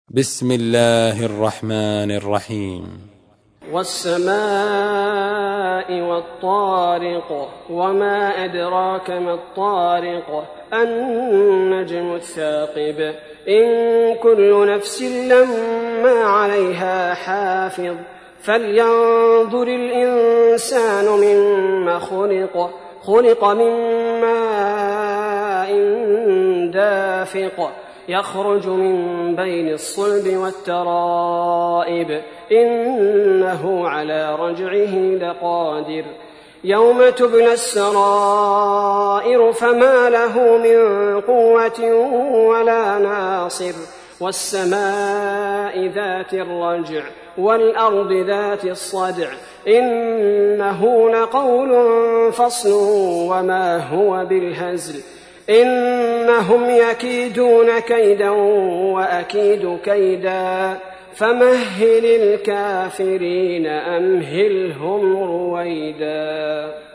بسم الله الرحمن الرحيم. والسماء والطارق وما أدراك ما الطارق النجم الثاقب إن كل نفس لما عليها حافظ فلينظر الإنسان مما خلق من ماء دافق يخرج من بين الصلب والترائب إنه على رجعه لقادر يوم تبلى السرائر فما له من قوة ولا ناصر والسماء ذات الرجع والأرض ذات الصدع إنه لقول فصل وما هو بالهزل إنهم يكيدون كيدا وأكيد كيدا فمهل الكافرين أمهلهم رويدا.